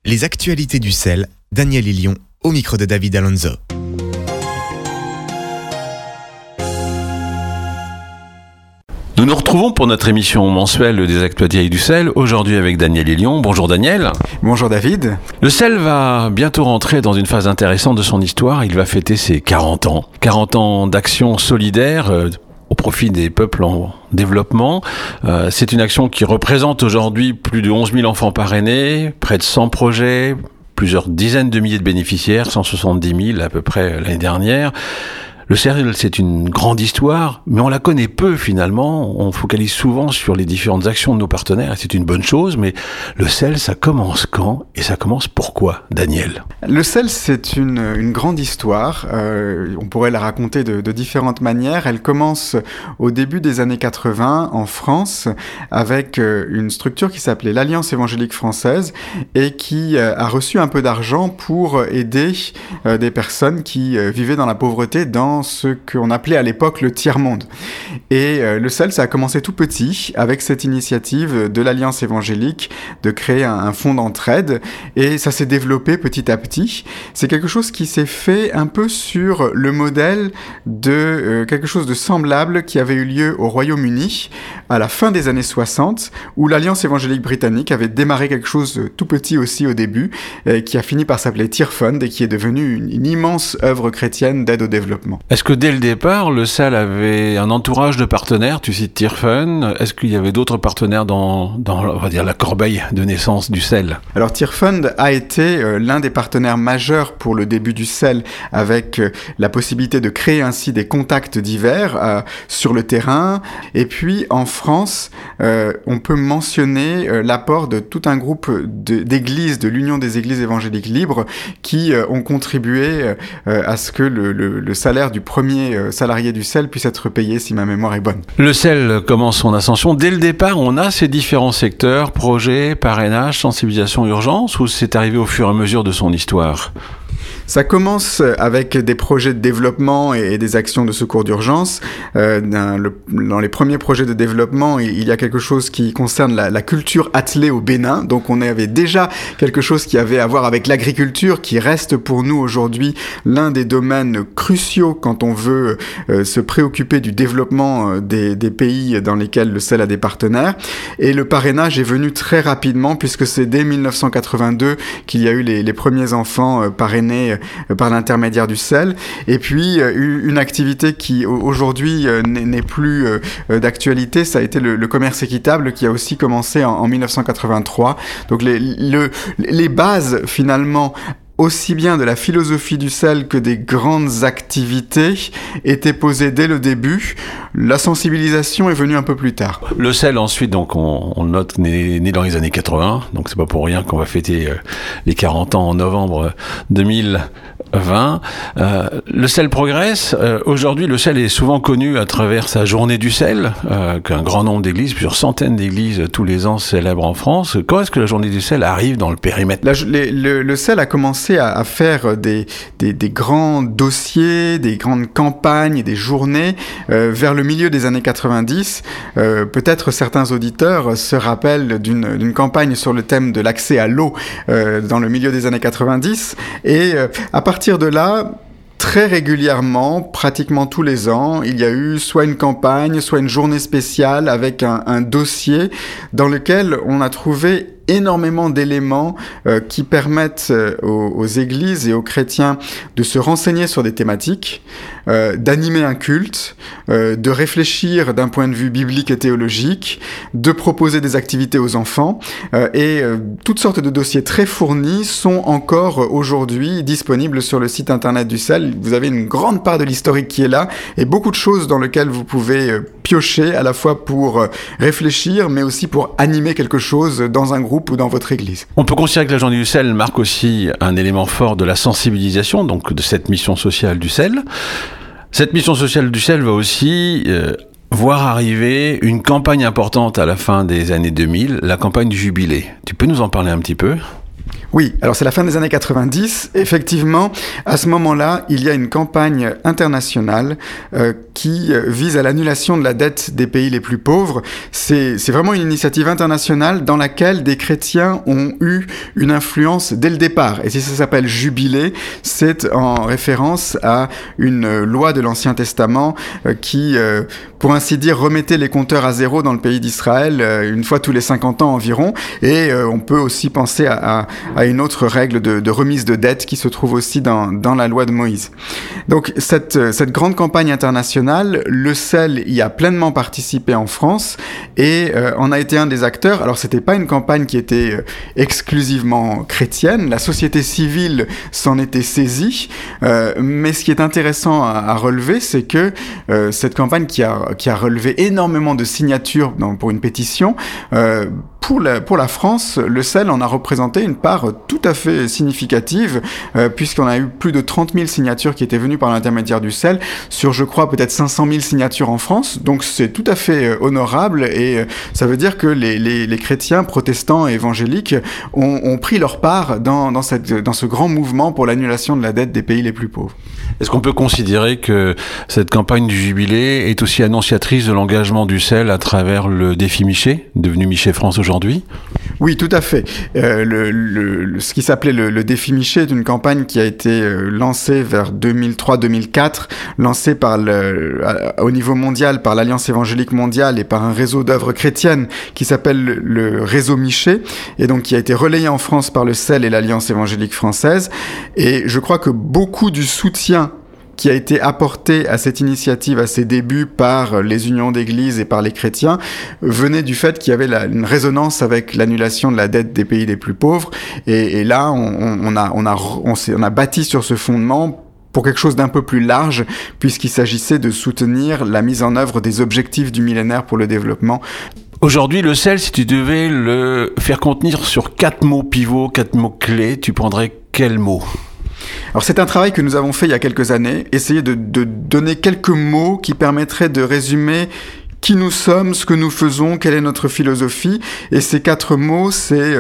Les actualités du sel, Daniel Lilion, au micro de David Alonso. Nous nous retrouvons pour notre émission mensuelle des actualités du sel, aujourd'hui avec Daniel Lilion. Bonjour Daniel. Bonjour David. Le sel va bientôt rentrer dans une phase intéressante de son histoire. Il va fêter ses 40 ans. 40 ans d'action solidaire au profit des peuples en développement. C'est une action qui représente aujourd'hui plus de 11 000 enfants parrainés, près de 100 projets, plusieurs dizaines de milliers de bénéficiaires, 170 000 à peu près l'année dernière. Le sel, c'est une grande histoire, mais on la connaît peu finalement. On focalise souvent sur les différentes actions de nos partenaires, et c'est une bonne chose, mais le sel, ça commence quand et ça commence pourquoi, Daniel ? Le sel, c'est une grande histoire. On pourrait la raconter de différentes manières. Elle commence au début des années 80 en France avec une structure qui s'appelait l'Alliance évangélique française et qui a reçu un peu d'argent pour aider des personnes qui vivaient dans la pauvreté dans ce qu'on appelait à l'époque le tiers-monde. Et le sel, ça a commencé tout petit avec cette initiative de l'Alliance évangélique de créer un fonds d'entraide et ça s'est développé petit à petit. C'est quelque chose qui s'est fait un peu sur le modèle de quelque chose de semblable qui avait eu lieu au Royaume-Uni à la fin des années 60 où l'Alliance évangélique britannique avait démarré quelque chose de tout petit aussi au début qui a fini par s'appeler Tear Fund et qui est devenu une immense œuvre chrétienne d'aide au développement. Est-ce que dès le départ, le sel avait un entourage de partenaires ? Tu cites Tear Fund. Est-ce qu'il y avait d'autres partenaires dans on va dire, la corbeille de naissance du sel ? Alors Tear Fund a été l'un des partenaires majeurs pour le début du sel avec la possibilité de créer ainsi des contacts divers sur le terrain. Et puis en France, on peut mentionner l'apport de tout un groupe d'églises, de l'Union des églises évangéliques libres qui ont contribué à ce que le salaire du premier salarié du sel puisse être payé si ma mémoire est bonne. Le sel commence son ascension. Dès le départ, on a ces différents secteurs, projets, parrainage, sensibilisation, urgence, ou c'est arrivé au fur et à mesure de son histoire ? Ça commence avec des projets de développement et des actions de secours d'urgence. Dans les premiers projets de développement, il y a quelque chose qui concerne la culture attelée au Bénin. Donc on avait déjà quelque chose qui avait à voir avec l'agriculture, qui reste pour nous aujourd'hui l'un des domaines cruciaux quand on veut se préoccuper du développement des pays dans lesquels le sel a des partenaires. Et le parrainage est venu très rapidement puisque c'est dès 1982 qu'il y a eu les premiers enfants parrainés par l'intermédiaire du sel, et puis une activité qui aujourd'hui n'est plus d'actualité, ça a été le commerce équitable qui a aussi commencé en 1983. Donc les bases finalement aussi bien de la philosophie du sel que des grandes activités étaient posées dès le début. La sensibilisation est venue un peu plus tard. Le sel ensuite, donc on note, né dans les années 80, donc c'est pas pour rien qu'on va fêter les 40 ans en novembre 2020. Le sel progresse. Aujourd'hui, le sel est souvent connu à travers sa journée du sel, qu'un grand nombre d'églises, plusieurs centaines d'églises tous les ans célèbrent en France. Quand est-ce que la journée du sel arrive dans le périmètre ? Le sel a commencé à faire des grands dossiers, des grandes campagnes, des journées vers le milieu des années 90. Peut-être certains auditeurs se rappellent d'une campagne sur le thème de l'accès à l'eau dans le milieu des années 90. Et à partir de là, très régulièrement, pratiquement tous les ans, il y a eu soit une campagne, soit une journée spéciale avec un dossier dans lequel on a trouvé énormément d'éléments qui permettent aux églises et aux chrétiens de se renseigner sur des thématiques, d'animer un culte, de réfléchir d'un point de vue biblique et théologique, de proposer des activités aux enfants, et toutes sortes de dossiers très fournis sont encore aujourd'hui disponibles sur le site internet du sel. Vous avez une grande part de l'historique qui est là, et beaucoup de choses dans lesquelles vous pouvez piocher, à la fois pour réfléchir, mais aussi pour animer quelque chose dans un groupe ou dans votre église. On peut considérer que la journée du sel marque aussi un élément fort de la sensibilisation, donc de cette mission sociale du sel. Cette mission sociale du sel va aussi voir arriver une campagne importante à la fin des années 2000, la campagne du Jubilé. Tu peux nous en parler un petit peu ? Oui, alors c'est la fin des années 90. Effectivement, à ce moment-là, il y a une campagne internationale qui vise à l'annulation de la dette des pays les plus pauvres. C'est vraiment une initiative internationale dans laquelle des chrétiens ont eu une influence dès le départ. Et si ça s'appelle Jubilé, c'est en référence à une loi de l'Ancien Testament qui, pour ainsi dire, remettait les compteurs à zéro dans le pays d'Israël une fois tous les 50 ans environ. Et on peut aussi penser à une autre règle de remise de dette qui se trouve aussi dans la loi de Moïse. Donc cette grande campagne internationale, le CEL y a pleinement participé en France et en a été un des acteurs. Alors c'était pas une campagne qui était exclusivement chrétienne, la société civile s'en était saisie, mais ce qui est intéressant à relever, c'est que cette campagne qui a relevé énormément de signatures pour une pétition, pour la France, le CEL en a représenté une part tout à fait significative, puisqu'on a eu plus de 30 000 signatures qui étaient venues par l'intermédiaire du CEL, sur, je crois, peut-être 500 000 signatures en France. Donc c'est tout à fait honorable, et ça veut dire que les chrétiens, protestants et évangéliques ont pris leur part dans ce grand mouvement pour l'annulation de la dette des pays les plus pauvres. Est-ce qu'on peut considérer que cette campagne du Jubilé est aussi annonciatrice de l'engagement du CEL à travers le défi Miché, devenu Miché France aujourd'hui ? Oui, tout à fait. Ce qui s'appelait le défi Miché est une campagne qui a été lancée vers 2003-2004, lancée au niveau mondial par l'Alliance évangélique mondiale et par un réseau d'œuvres chrétiennes qui s'appelle le réseau Miché, et donc qui a été relayé en France par le CEL et l'Alliance évangélique française. Et je crois que beaucoup du soutien qui a été apporté à cette initiative à ses débuts par les unions d'église et par les chrétiens venait du fait qu'il y avait une résonance avec l'annulation de la dette des pays les plus pauvres. Et là, on a bâti sur ce fondement pour quelque chose d'un peu plus large, puisqu'il s'agissait de soutenir la mise en œuvre des objectifs du millénaire pour le développement. Aujourd'hui, le CEL, si tu devais le faire contenir sur 4 mots pivots, 4 mots clés, tu prendrais quels mots ? Alors c'est un travail que nous avons fait il y a quelques années, essayer de donner quelques mots qui permettraient de résumer qui nous sommes, ce que nous faisons, quelle est notre philosophie. Et ces 4 mots, c'est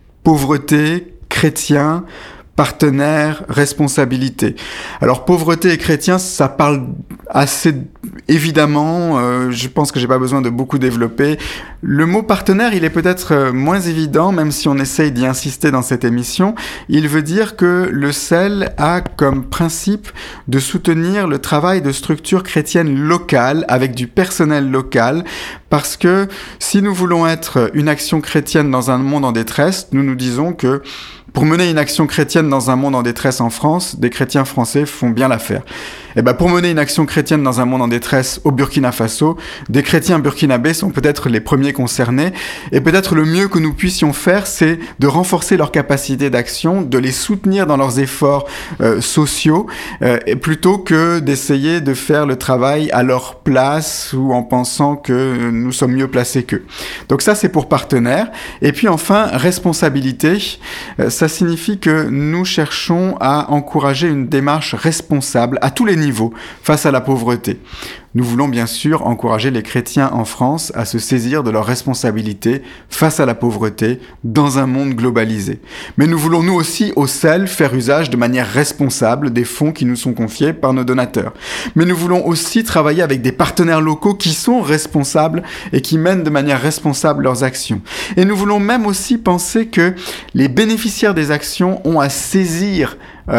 pauvreté, chrétien, partenaire, responsabilité. Alors pauvreté et chrétien, ça parle assez évidemment, je pense que j'ai pas besoin de beaucoup développer. Le mot partenaire, il est peut-être moins évident, même si on essaye d'y insister dans cette émission. Il veut dire que le CEL a comme principe de soutenir le travail de structures chrétiennes locales, avec du personnel local, parce que si nous voulons être une action chrétienne dans un monde en détresse, nous nous disons que pour mener une action chrétienne dans un monde en détresse en France, des chrétiens français font bien l'affaire. Et pour mener une action chrétienne dans un monde en détresse au Burkina Faso, des chrétiens burkinabés sont peut-être les premiers concernés. Et peut-être le mieux que nous puissions faire, c'est de renforcer leur capacité d'action, de les soutenir dans leurs efforts sociaux, plutôt que d'essayer de faire le travail à leur place ou en pensant que nous sommes mieux placés qu'eux. Donc ça, c'est pour partenaire. Et puis enfin, responsabilité. Ça signifie que nous cherchons à encourager une démarche responsable à tous les niveaux face à la pauvreté. Nous voulons bien sûr encourager les chrétiens en France à se saisir de leurs responsabilités face à la pauvreté dans un monde globalisé. Mais nous voulons nous aussi au CEL faire usage de manière responsable des fonds qui nous sont confiés par nos donateurs. Mais nous voulons aussi travailler avec des partenaires locaux qui sont responsables et qui mènent de manière responsable leurs actions. Et nous voulons même aussi penser que les bénéficiaires des actions ont à saisir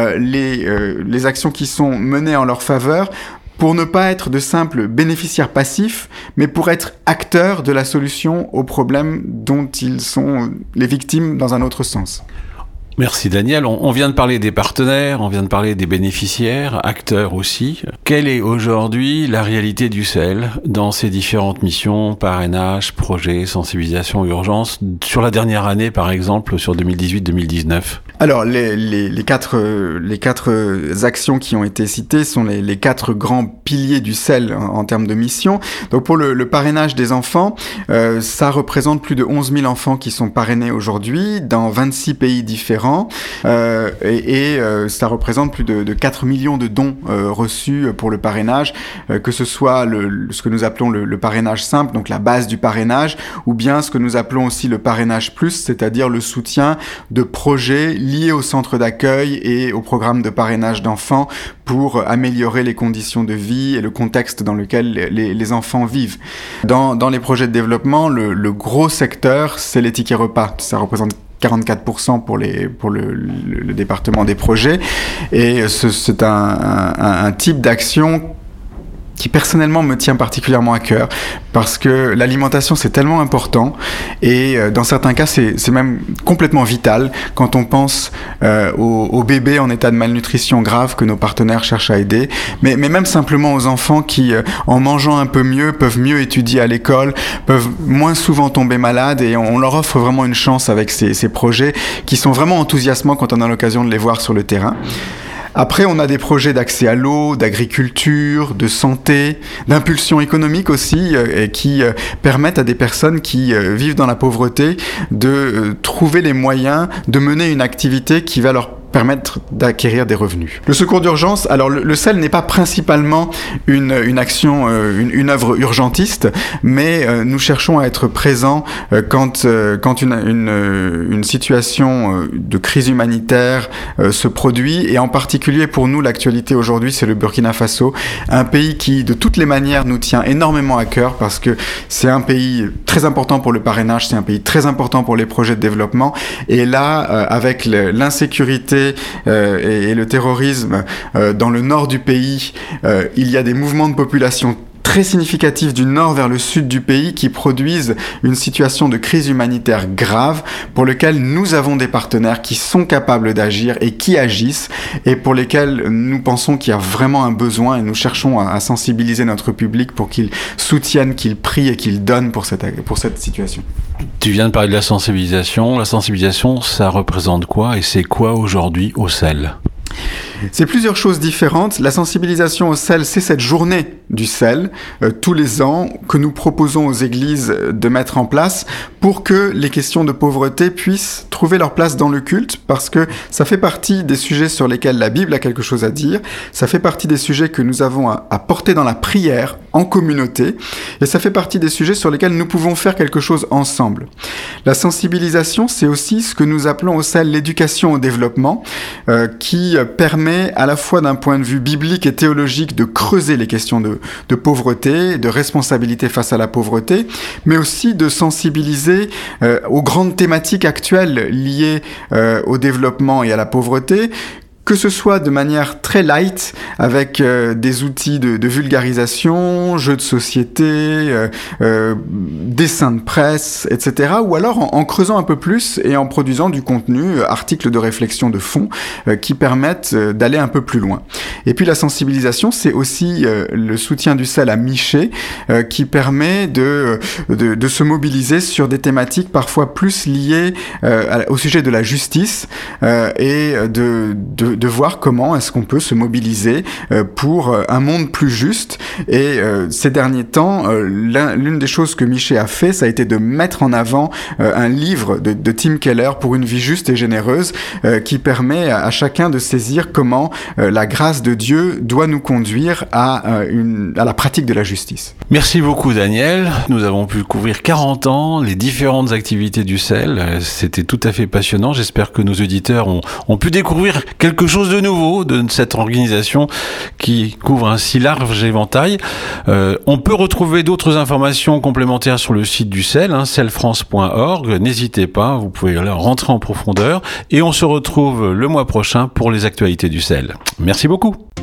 les actions qui sont menées en leur faveur, pour ne pas être de simples bénéficiaires passifs, mais pour être acteurs de la solution aux problèmes dont ils sont les victimes dans un autre sens. Merci Daniel. On vient de parler des partenaires, on vient de parler des bénéficiaires, acteurs aussi. Quelle est aujourd'hui la réalité du CEL dans ses différentes missions, parrainage, projets, sensibilisation, urgence, sur la dernière année par exemple, sur 2018-2019 ? Alors, les quatre actions qui ont été citées sont les 4 grands piliers du CEL en termes de mission. Donc, pour le parrainage des enfants, ça représente plus de 11 000 enfants qui sont parrainés aujourd'hui dans 26 pays différents. an, et ça représente plus de 4 millions de dons reçus pour le parrainage, que ce soit ce que nous appelons le parrainage simple, donc la base du parrainage, ou bien ce que nous appelons aussi le parrainage plus, c'est-à-dire le soutien de projets liés au centre d'accueil et au programme de parrainage d'enfants pour améliorer les conditions de vie et le contexte dans lequel les enfants vivent. Dans les projets de développement, le gros secteur, c'est les tickets repas. Ça représente 44% pour le département des projets. Et c'est un type d'action qui personnellement me tient particulièrement à cœur, parce que l'alimentation c'est tellement important, et dans certains cas c'est même complètement vital quand on pense aux bébés en état de malnutrition grave que nos partenaires cherchent à aider, mais même simplement aux enfants qui en mangeant un peu mieux peuvent mieux étudier à l'école, peuvent moins souvent tomber malades, et on leur offre vraiment une chance avec ces projets qui sont vraiment enthousiasmants quand on a l'occasion de les voir sur le terrain. Après, on a des projets d'accès à l'eau, d'agriculture, de santé, d'impulsion économique aussi, qui permettent à des personnes qui vivent dans la pauvreté de trouver les moyens de mener une activité qui va leur permettre d'acquérir des revenus. Le secours d'urgence, alors le SEL n'est pas principalement une action, une œuvre urgentiste, mais nous cherchons à être présents quand une situation de crise humanitaire se produit, et en particulier pour nous l'actualité aujourd'hui c'est le Burkina Faso, un pays qui de toutes les manières nous tient énormément à cœur, parce que c'est un pays très important pour le parrainage, c'est un pays très important pour les projets de développement, et là avec l'insécurité et le terrorisme dans le nord du pays, il y a des mouvements de population très significatifs du nord vers le sud du pays qui produisent une situation de crise humanitaire grave, pour lequel nous avons des partenaires qui sont capables d'agir et qui agissent, et pour lesquels nous pensons qu'il y a vraiment un besoin, et nous cherchons à sensibiliser notre public pour qu'il soutienne, qu'il prie et qu'il donne pour cette situation. Tu viens de parler de la sensibilisation. La sensibilisation, ça représente quoi, et c'est quoi aujourd'hui au SEL ? C'est plusieurs choses différentes. La sensibilisation au sel, c'est cette journée du sel, tous les ans, que nous proposons aux églises de mettre en place pour que les questions de pauvreté puissent trouver leur place dans le culte, parce que ça fait partie des sujets sur lesquels la Bible a quelque chose à dire, ça fait partie des sujets que nous avons à porter dans la prière, en communauté, et ça fait partie des sujets sur lesquels nous pouvons faire quelque chose ensemble. La sensibilisation, c'est aussi ce que nous appelons au sel l'éducation au développement, qui permet à la fois d'un point de vue biblique et théologique de creuser les questions de pauvreté, de responsabilité face à la pauvreté, mais aussi de sensibiliser aux grandes thématiques actuelles liées au développement et à la pauvreté, que ce soit de manière très light, avec des outils de vulgarisation, jeux de société, dessins de presse, etc. Ou alors en creusant un peu plus et en produisant du contenu, articles de réflexion de fond, qui permettent d'aller un peu plus loin. Et puis la sensibilisation, c'est aussi le soutien du SEL à Miché, qui permet de se mobiliser sur des thématiques parfois plus liées au sujet de la justice, et de voir comment est-ce qu'on peut se mobiliser pour un monde plus juste. Et ces derniers temps, l'une des choses que Miché a fait, ça a été de mettre en avant un livre de Tim Keller, Pour une vie juste et généreuse, qui permet à chacun de saisir comment la grâce de Dieu doit nous conduire à la pratique de la justice. Merci beaucoup Daniel. Nous avons pu couvrir 40 ans, les différentes activités du SEL. C'était tout à fait passionnant. J'espère que nos auditeurs ont pu découvrir quelque chose de nouveau de cette organisation qui couvre un si large éventail. On peut retrouver d'autres informations complémentaires sur le site du SEL, selfrance.org. N'hésitez pas, vous pouvez rentrer en profondeur, et on se retrouve le mois prochain pour les actualités du SEL. Merci beaucoup.